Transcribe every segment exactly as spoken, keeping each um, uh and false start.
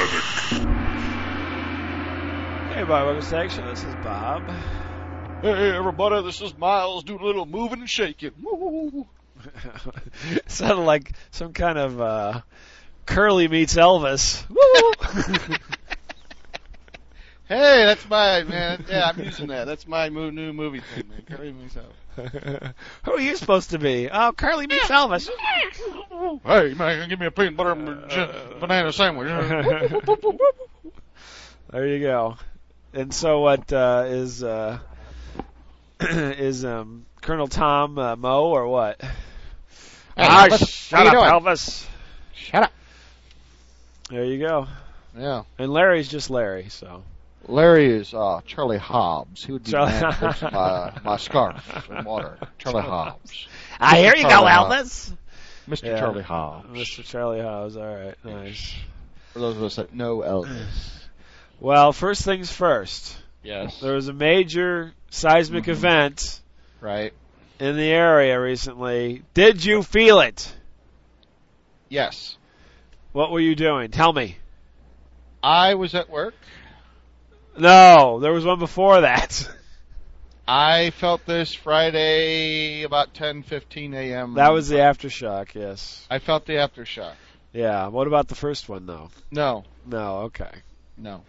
Hey, Bob, welcome to Section. This is Bob. Hey, everybody, this is Miles. Do a little moving and shaking. Woo. Sounded like some kind of uh, Curly meets Elvis. Woo! Hey, that's my, man. Yeah, I'm using that. That's my mo- new movie thing, man. Curly meets Elvis. Who are you supposed to be? Oh, Curly meets Elvis. Hey, man, give me a peanut butter and uh, banana sandwich. There you go. And so, what uh, is uh, is um, Colonel Tom uh, Moe or what? Hey, ah, Elvis, shut how you up, doing? Elvis. Shut up. There you go. Yeah. And Larry's just Larry, so. Larry is uh, Charlie Hobbs. He would be Charlie- the man who puts my, my scarf in water. Charlie Hobbs. Ah, here you go, Charlie Elvis. Mister Yeah. Charlie Hobbs. Mister Charlie Hobbs. All right, nice. For those of us that know Elvis. Well, first things first. Yes. There was a major seismic Mhm. event Right. in the area recently. Did you feel it? Yes. What were you doing? Tell me. I was at work. No, there was one before that. I felt this Friday about ten fifteen a.m. That was the aftershock, yes. I felt the aftershock. Yeah, what about the first one, though? No, No, okay. no.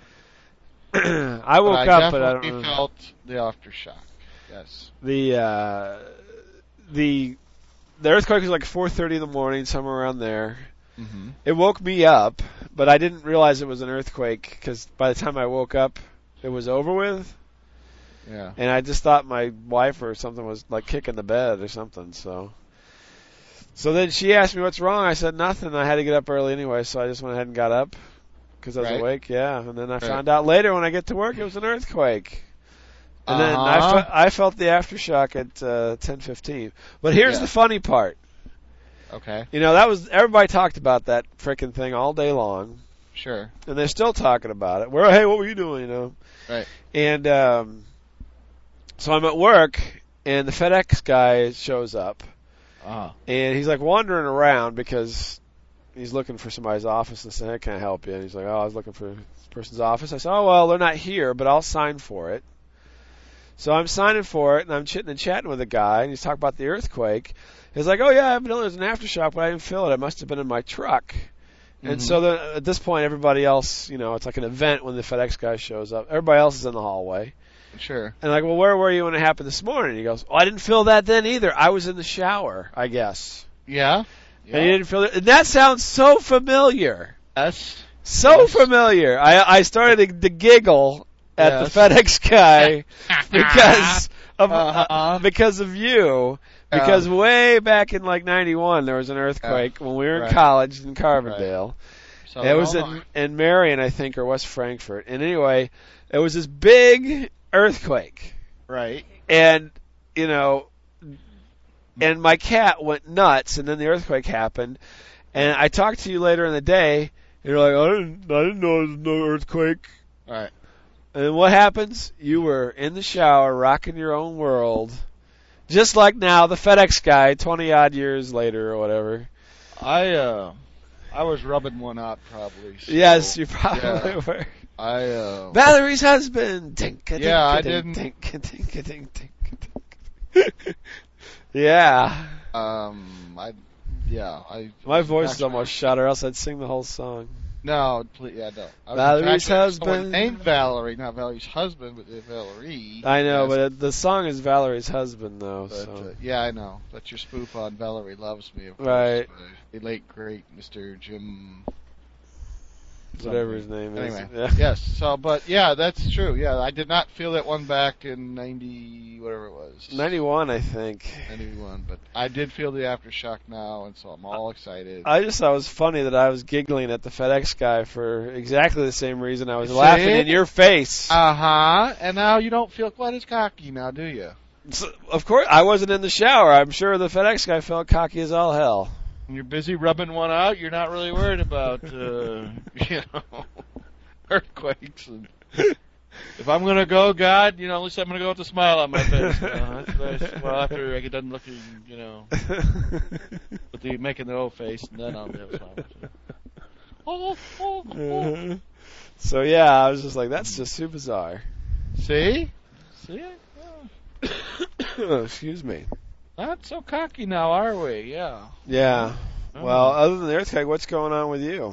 I woke but up, I but I don't definitely know. felt the aftershock. Yes. The, uh, the, the earthquake was like four thirty in the morning, somewhere around there. Mm-hmm. It woke me up, but I didn't realize it was an earthquake because by the time I woke up, it was over with. Yeah. And I just thought my wife or something was like kicking the bed or something. So, so then she asked me what's wrong. I said nothing. I had to get up early anyway, so I just went ahead and got up because I was Right. awake. Yeah, and then I Right. found out later when I get to work it was an earthquake. And then I, Uh-huh. fe- I felt the aftershock at uh, ten fifteen. But here's Yeah. the funny part. Okay. You know, that was everybody talked about that frickin' thing all day long. Sure. And they're still talking about it. Where, hey, what were you doing? You know. Right. And um, so I'm at work, and the FedEx guy shows up, Uh-huh. and he's like wandering around because he's looking for somebody's office. And I said, "I can't help you." And he's like, "Oh, I was looking for this person's office." I said, "Oh, well, they're not here, but I'll sign for it." So I'm signing for it, and I'm chitting and chatting with the guy, and he's talking about the earthquake. He's like, "Oh yeah, evidently there's an aftershock, but I didn't feel it. It must have been in my truck." And Mhm. so then, at this point, everybody else, you know, it's like an event when the FedEx guy shows up. Everybody else is in the hallway. Sure. And like, well, where were you when it happened this morning? He goes, oh, I didn't feel that then either. I was in the shower, I guess. Yeah. Yeah. And he didn't feel it. And that sounds so familiar. Yes. So Yes. familiar. I I started to, to giggle at Yes. the FedEx guy because of Uh-huh. uh, because of you. Because way back in like ninety-one, there was an earthquake when we were in Right. college in Carbondale. So It was in, in Marion, I think, or West Frankfort. And anyway, it was this big earthquake. Right. And, you know, and my cat went nuts, and then the earthquake happened. And I talked to you later in the day, and you're like, I didn't, I didn't know there was no earthquake. Right. And then what happens? You were in the shower, rocking your own world. Just like now, the FedEx guy, twenty-odd years later or whatever. I uh, I was rubbing one out probably. So, Yes, you probably yeah. were. I uh. Valerie's husband. Tink, Yeah, I didn't- Tink, tink, tink, tink, tink. Yeah. Um. I. Yeah. I. My voice is actually- almost shut, or else I'd sing the whole song. No, please, yeah, no. I was Valerie's actually someone husband. named Valerie, not Valerie's husband, but uh, Valerie. I know, Yes, but it, the song is Valerie's husband, though. but, so. uh, yeah, I know. That's your spoof on Valerie Loves Me, of course. Right. uh, The late great Mister Jim. Whatever something. his name Anyway, is. Yeah. yes. So, but yeah, that's true. Yeah, I did not feel that one back in ninety, whatever it was. ninety-one, I think. ninety-one, but I did feel the aftershock now, and so I'm all excited. I just thought it was funny that I was giggling at the FedEx guy for exactly the same reason I was See? laughing in your face. Uh huh. And now you don't feel quite as cocky now, do you? So, of course, I wasn't in the shower. I'm sure the FedEx guy felt cocky as all hell. When you're busy rubbing one out, you're not really worried about, uh, you know, earthquakes. And if I'm gonna go, God, you know, at least I'm gonna go with a smile on my face. You know, that's nice. Well, after I get done looking, you know, with the making the old face, and then I'll be able to smile. oh, oh, oh. Uh-huh. So yeah, I was just like, that's just too bizarre. See? See? Oh, excuse me. Not so cocky now, are we? Yeah. Yeah. Oh. Well, other than the earthquake, what's going on with you?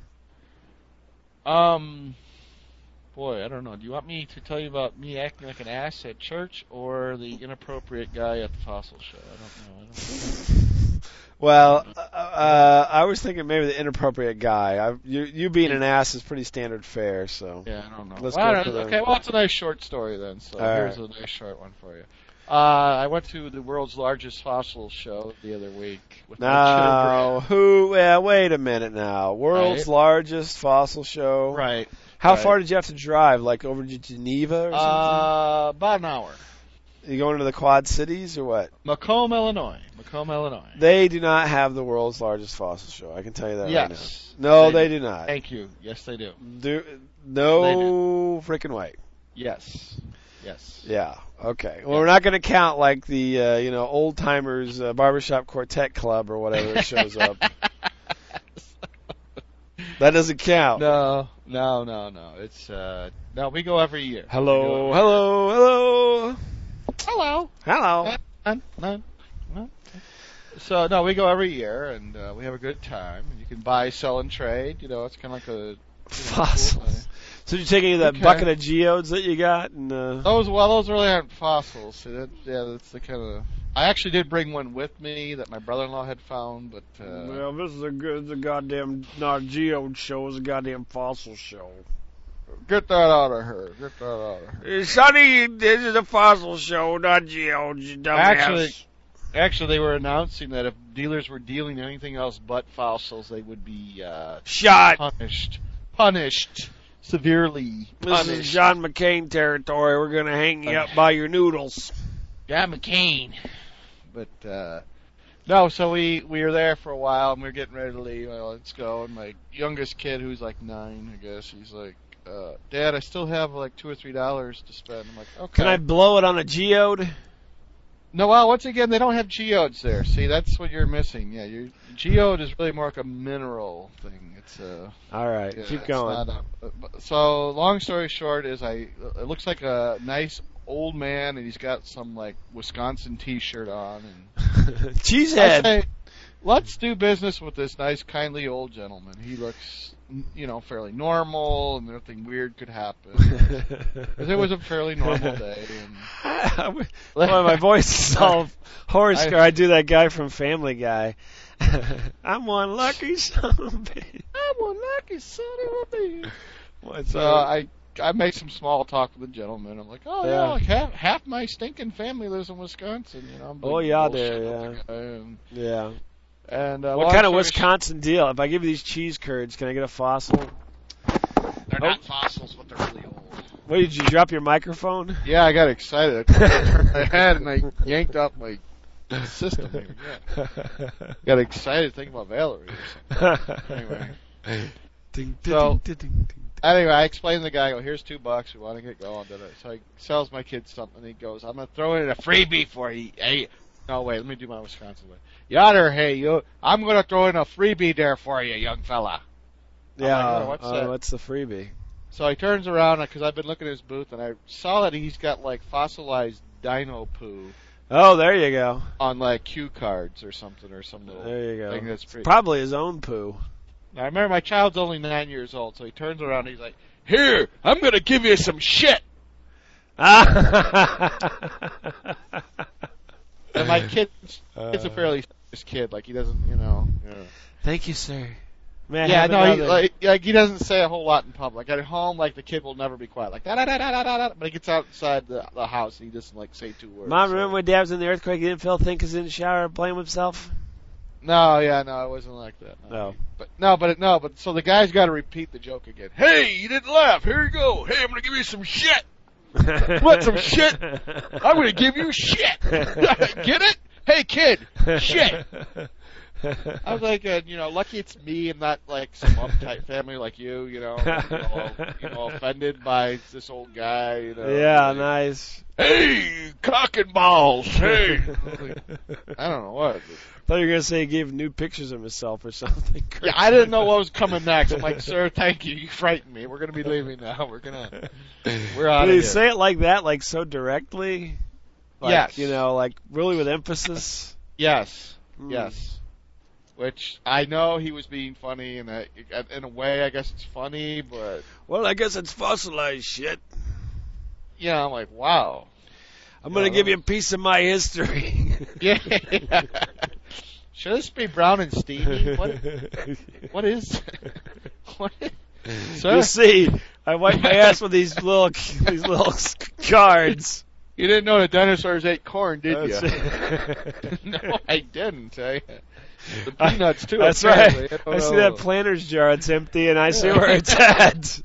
Um, boy, I don't know. Do you want me to tell you about me acting like an ass at church or the inappropriate guy at the fossil show? I don't know. I don't know. Well, uh, uh, I was thinking maybe the inappropriate guy. I, you, you being an ass is pretty standard fare, so. Yeah, I don't know. Let's well, go I don't for know. the- Okay, well, it's a nice short story then. So All here's right. a nice short one for you. Uh, I went to the world's largest fossil show the other week with my Now, who? Yeah, wait a minute now. World's Right. largest fossil show. children. Right. How right. far did you have to drive? Like over to Geneva or something? Uh, about an hour. You going to the Quad Cities or what? Macomb, Illinois. Macomb, Illinois. They do not have the world's largest fossil show. I can tell you that right now. Yes. No, they they do not. Thank you. Yes, they do. Do no freaking way. Yes. Yes. Yeah. Okay. Well, Yeah. we're not going to count like the uh, you know old timers uh, barbershop quartet club or whatever that shows up. That doesn't count. No, no, no, no. It's uh, no. We go every year. Hello, We go hello, hello, Hello. hello. No, no, no. So no, we go every year and uh, we have a good time. You can buy, sell, and trade. You know, it's kind of like a you know, Fossils. cool thing. So you're taking that Okay. bucket of geodes that you got and uh, Those well, those really aren't fossils. See, that, yeah, that's the kind of. I actually did bring one with me that my brother-in-law had found, but uh, well, this is a good, the goddamn not a geode show, it's a goddamn fossil show. get that out of her. Get that out of her. Sonny, this is a fossil show, not geodes, you dumbass. Actually, actually, they were announcing that if dealers were dealing anything else but fossils, they would be uh, shot. punished. Punished severely. This is Punished. John McCain territory. We're gonna hang you up by your noodles. John McCain. But uh, no, so we we were there for a while and we were getting ready to leave. Well, let's go. And my youngest kid, who's like nine, I guess, he's like, uh, "Dad, I still have like two or three dollars to spend." I'm like, "Okay." Can I blow it on a geode? No, well, once again, they don't have geodes there. See, that's what you're missing. Yeah, your geode is really more like a mineral thing. It's uh, All right, yeah, keep it's going. not a- uh, so, long story short, is I it looks like a nice old man, and he's got some like Wisconsin T-shirt on, and I Cheesehead. say, let's do business with this nice, kindly old gentleman. He looks, you know, fairly normal, and nothing weird could happen. 'Cause it was a fairly normal day. And Boy, my voice is all hoarse. I- I, I do that guy from Family Guy. I'm one lucky son of a bitch. I'm one lucky son of a bitch. What's So up? I I made some small talk with the gentleman. I'm like, oh yeah, Yeah. like half half my stinking family lives in Wisconsin. You know, I'm Oh, big yeah, bullshit there, with the guy, And, Yeah. and uh, What long kind of story Wisconsin deal? If I give you these cheese curds, can I get a fossil? short, They're Oh. not fossils, but they're really old. What, did you drop your microphone? Yeah, I got excited. I turned my head and I yanked up my system. Here. Yeah. Got excited thinking about Valerie. Or something. Anyway. Ding, So- ding, ding, ding, ding. Anyway, I explained to the guy, I go, here's two bucks, we want to get going. Da-da. So he sells my kid something, he goes, I'm going to throw in a freebie for you. Hey, no, wait, let me do my Wisconsin way. Yonder, hey, you, I'm going to throw in a freebie there for you, young fella. Yeah, like, oh, what's uh, that? what's the freebie? So he turns around, because I've been looking at his booth, and I saw that he's got, like, fossilized dino poo Oh, there you go. on, like, cue cards or something, or some little There you thing go. that's pretty... Probably his own poo. Now, I remember my child's only nine years old, so he turns around and he's like, here, I'm going to give you some shit. Ah. And my kid's It's a fairly serious kid. Like he doesn't, you know. Yeah, Thank you, sir. May I yeah have no, he, another? like, like he doesn't say a whole lot in public. At home, like the kid will never be quiet. Like da da da da da da. da. But he gets outside the, the house and he doesn't like say two words. Mom, so. remember when Dad was in the earthquake? He didn't feel think because he didn't shower and blame himself. No, yeah, no, it wasn't like that. No, No. but no, but it, no, but so the guy's got to repeat the joke again. Hey, you didn't laugh. Here you go. Hey, I'm gonna give you some shit. Want some shit? I'm gonna give you shit. Get it? Hey, kid, shit. I was like, uh, you know, lucky it's me and not like some uptight family like you, you know, like, you know, you know, offended by this old guy, you know. Yeah, like, nice. Hey, cock and balls. Hey. I don't know what. thought you were going to say he gave nude pictures of himself or something. Yeah, I didn't know what was coming next. I'm like, sir, thank you. You frightened me. We're going to be leaving now. We're going to, we're out Did of he here. say it like that, like so directly? Like, Yes. You know, like really with emphasis? Yes. Mm. Yes. Which I know he was being funny, and that, in a way, I guess it's funny, but Well, I guess it's fossilized shit. yeah, I'm like, wow. I'm going to Yeah, give that you a piece of my history. Yeah. Should this be brown and steamy? What? What is? What? Is, sir? You see, I wipe my ass with these little these little cards. You didn't know the dinosaurs ate corn, did That's you? it. No, I didn't. I, the peanuts too. That's apparently. right. I, I don't see know. that Planters jar. It's empty, and I see where it's at.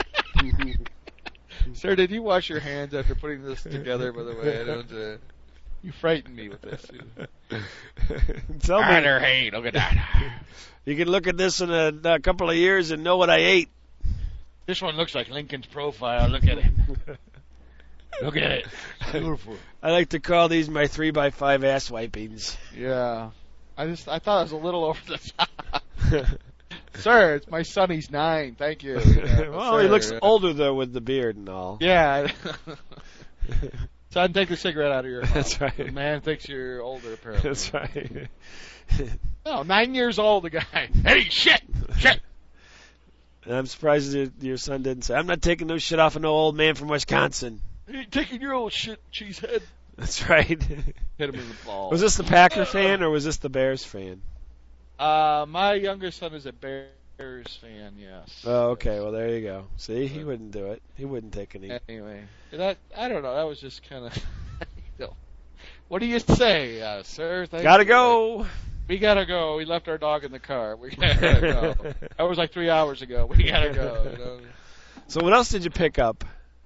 Sir, did you wash your hands after putting this together? By the way, I don't. Uh, you frightened me with this. Tell me, Hey, look at that. you can look at this in a, a couple of years and know what I ate. This one looks like Lincoln's profile. Look at it. Look at it. It's beautiful. I like to call these my three by five ass wipings. Yeah. I just I thought it was a little over the top. Sir, it's my son. He's nine. Thank you. Yeah, Well, sir. he looks older though with the beard and all. Yeah. Son, take the cigarette out of your mouth. That's right. The man thinks you're older, apparently. That's right. No, nine years old, the guy. Hey, shit! Shit! And I'm surprised your, your son didn't say, "I'm not taking no shit off of no old man from Wisconsin." You taking your old shit, cheesehead? That's right. Hit him in the ball. Was this the Packer fan or was this the Bears fan? Uh, my youngest son is a Bears fan, yes. Oh, okay. Well, there you go. See, he wouldn't do it. He wouldn't take any. Anyway, that I don't know. That was just kind of. You know, what do you say, uh, sir? Thank Gotta you. go. We gotta go. We left our dog in the car. We gotta go. That was like three hours ago. We gotta go. You know? So what else did you pick up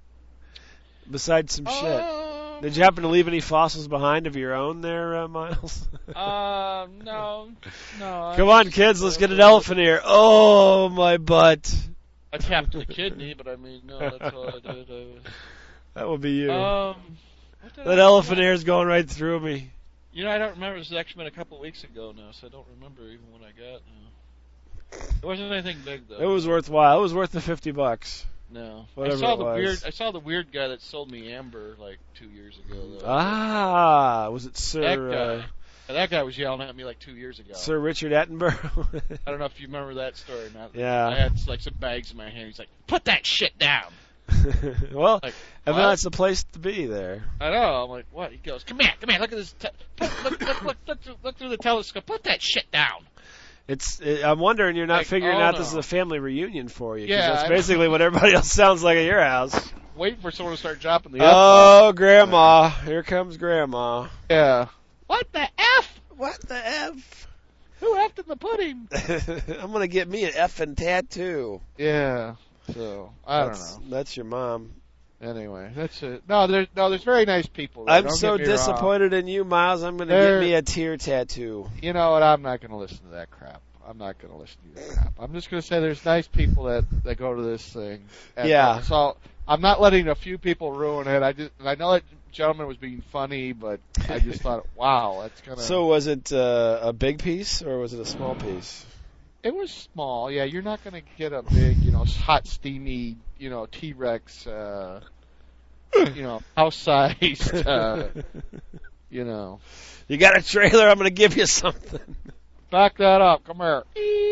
besides some shit? Um, Did you happen to leave any fossils behind of your own there, uh, Miles? Uh, no, no. Come I on, just- kids. Let's get an elephant here. Oh, my butt. I tapped the kidney, but I mean, no, that's all I did. I That would be you. was, um, what did that I- elephant hair is going right through me. You know, I don't remember. This has actually been a couple of weeks ago now, so I don't remember even what I got now. It wasn't anything big though. It was worthwhile. It was worth the fifty bucks. No. Whatever I saw it the was. weird. I saw the weird guy that sold me amber like two years ago. Though. Ah, was it Sir that guy. uh, And that guy was yelling at me like two years ago. Sir Richard Attenborough? I don't know if you remember that story or not. Yeah. I had like some bags in my hand. He's like, "Put that shit down." Well, Like, and what? that's the place to be there. I know. I'm like, "What?" He goes, "Come here, come here. Look at this. Te- put, look, look, look, look, through, look through the telescope. Put that shit down." It's. It, I'm wondering you're not Like, figuring oh, out no. this is a family reunion for you. 'cause Yeah, that's I- basically what everybody else sounds like at your house. Waiting for someone to start dropping the Oh, Grandma! Here comes Grandma. F. Yeah. What the F? What the f? Who effed in the pudding? I'm gonna get me an effing tattoo. Yeah. So I that's, don't That's your mom. know. Anyway, that's it. No, there's no, there's very nice people. There. I'm Don't so get me wrong. disappointed in you, Miles. I'm gonna There- get me a tear tattoo. You know what? I'm not going to listen to that crap. I'm not going to listen to that crap. I'm just going to say there's nice people that that go to this thing. And Yeah. So I'm not letting a few people ruin it. I just I know that gentleman was being funny, but I just thought, wow, that's kind of. So was it uh, a big piece or was it a small piece? It was small. Yeah, you're not going to get a big, you know, hot, steamy, you know, T-Rex, uh, you know, house-sized, uh, you know. You got a trailer? I'm gonna give you something. Back that up. Come here.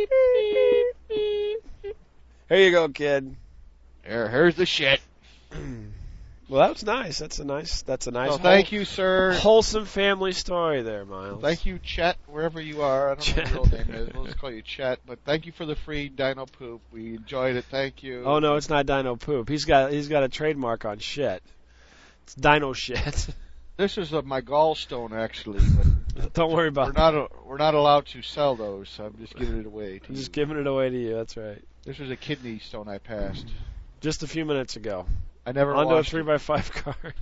Here you go, kid. Here, here's the shit. Well, that's nice. That's a nice. That's a nice. So thank you, sir. Wholesome family story there, Miles. Thank you, Chet, wherever you are. I don't know what your real name is. We'll just call you Chet. But thank you for the free dino poop. We enjoyed it. Thank you. Oh no, it's not Dino Poop. He's got he's got a trademark on shit. It's Dino shit. This is uh, my gallstone, actually. But Don't worry we're about it. not a, we're not allowed to sell those. So I'm just giving it away. To I'm just you. giving it away to you. That's right. This was a kidney stone I passed. Just a few minutes ago. I never Onto a washed three it. by five card.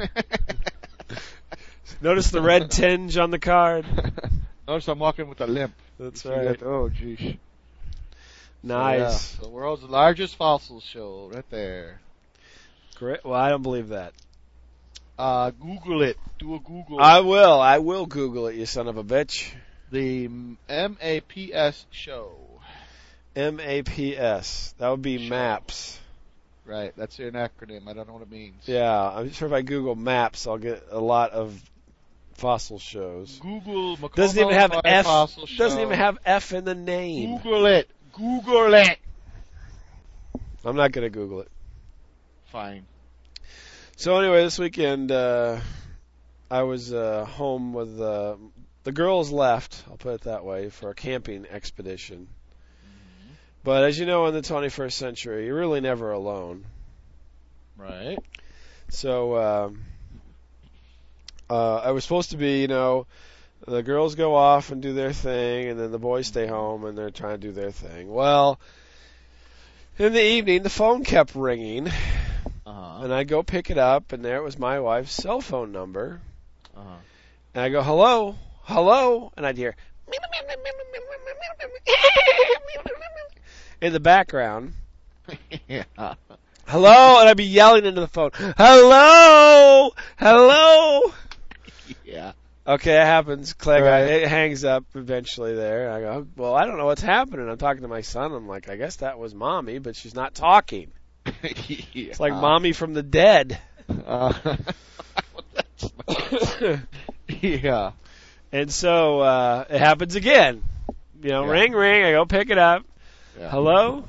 Notice the red tinge on the card. Notice I'm walking with a limp. That's You see right. that? Oh, geez. Nice. So, yeah, the world's largest fossil show, right there. Great. Well, I don't believe that. Uh, Google it. Do a Google. I will. I will Google it, you son of a bitch. The M A P S show. M A P S. That would be Show. MAPS. Right, that's an acronym. I don't know what it means. Yeah, I'm sure if I Google MAPS, I'll get a lot of fossil shows. Google Macoma Doesn't even have F. Fossil Doesn't show. even have F in the name. Google it. Google it. I'm not gonna Google it. Fine. So anyway, this weekend uh, I was uh, home with uh, the girls left. I'll put it that way for a camping expedition. Mm-hmm. But as you know, in the twenty-first century, you're really never alone. Right. So um, uh, I was supposed to be, you know, the girls go off and do their thing, and then the boys stay home and they're trying to do their thing. Well, in the evening, the phone kept ringing, Uh-huh. and I go pick it up, and there it was my wife's cell phone number. Uh-huh. And I go, hello, hello, and I'd hear in the background. Yeah. Hello, and I'd be yelling into the phone, hello, hello. Yeah. Okay, it happens. Click. Right. I, it hangs up eventually there. I go, well, I don't know what's happening. I'm talking to my son. I'm like, I guess that was mommy, but she's not talking. Yeah. It's like mommy from the dead. Uh, yeah. And so uh, it happens again. You know, Yeah. ring, ring. I go pick it up. Yeah. Hello?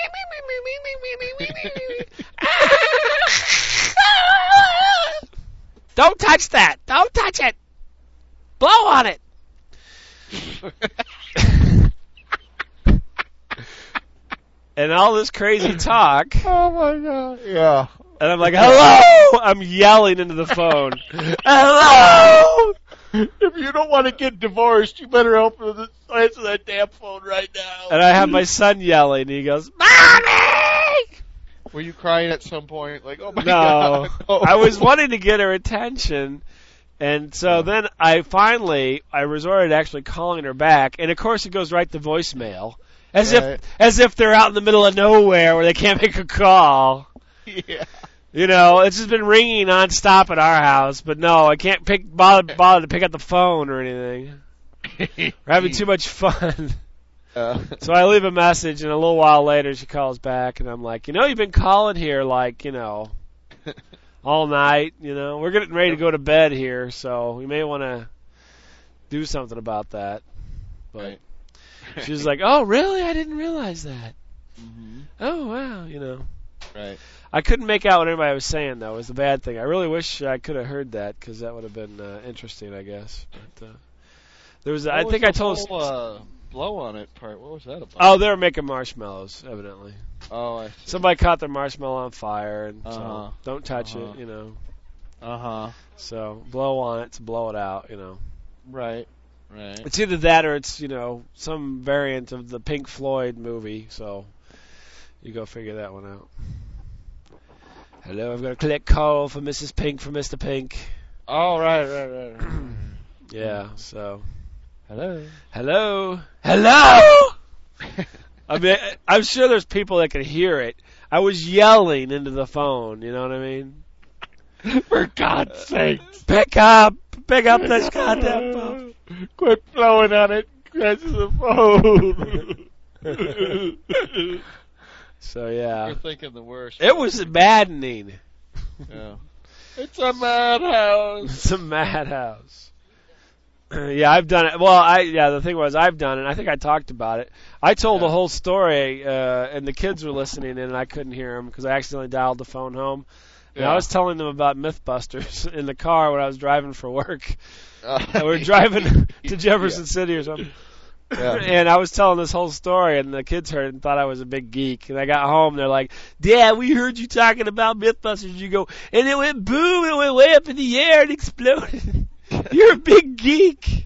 Don't touch that. Don't touch it. Blow on it. And all this crazy talk. Oh my god. Yeah. And I'm like, hello! I'm yelling into the phone. Hello! If you don't want to get divorced, you better open the answer that damn phone right now. And I have my son yelling. And he goes, Mommy! Were you crying at some point? Like, oh my No. god. Oh. I was wanting to get her attention. And so then I finally, I resorted to actually calling her back. And of course it goes right to voicemail. As Right. if, as if they're out in the middle of nowhere where they can't make a call. Yeah. You know, it's just been ringing nonstop at our house, but no, I can't pick bother, bother to pick up the phone or anything. We're having too much fun. Uh, So I leave a message, and a little while later she calls back, and I'm like, you know, you've been calling here like, you know, all night. You know, we're getting ready to go to bed here, so we may want to do something about that. But Right. she was like, oh, really? I didn't realize that. Mm-hmm. Oh, wow, you know. Right. I couldn't make out what anybody was saying, though. It was the bad thing. I really wish I could have heard that, because that would have been uh, interesting, I guess. But uh, there was, I What think was I the told. whole, uh, blow on it part. What was that about? Oh, they were making marshmallows, evidently. Oh, I see. Somebody caught their marshmallow on fire, and Uh-huh. so don't touch Uh-huh. it, you know. Uh huh. So blow on it to blow it out, you know. Right. Right. It's either that or it's, you know, some variant of the Pink Floyd movie. So you go figure that one out. Hello, I've got a click call for Missus Pink for Mister Pink. Oh, right, right, right. right. Yeah, so. Hello. Hello? Hello? I mean, I'm sure there's people that can hear it. I was yelling into the phone, you know what I mean? For God's sake. Pick up! Pick up this goddamn phone. Quit blowing on it. Answer the phone. So, yeah. You're thinking the worst. It was maddening. Yeah. It's a madhouse. It's a madhouse. Yeah, I've done it. Well, I yeah, the thing was, I've done it. I think I talked about it. I told Yeah. the whole story, uh, and the kids were listening in, and I couldn't hear them because I accidentally dialed the phone home. And Yeah. I was telling them about Mythbusters in the car when I was driving for work. Uh, And we were driving to Jefferson Yeah. City or something. Yeah. And I was telling this whole story, and the kids heard it and thought I was a big geek. And I got home, they're like, Dad, we heard you talking about Mythbusters. You go, and it went boom, and it went way up in the air and exploded. You're a big geek.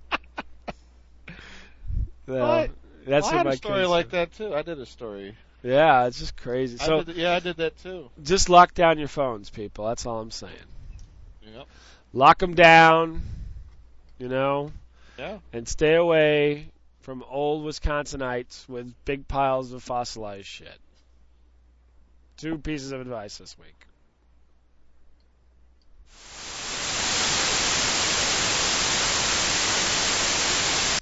So, What? that's I what had my a story kids like said. that too. I did a story. Yeah, it's just crazy. I So did, yeah, I did that too. just lock down your phones, people. That's all I'm saying. Yep. Lock them down, you know, Yeah. and stay away from old Wisconsinites with big piles of fossilized shit. Two pieces of advice this week.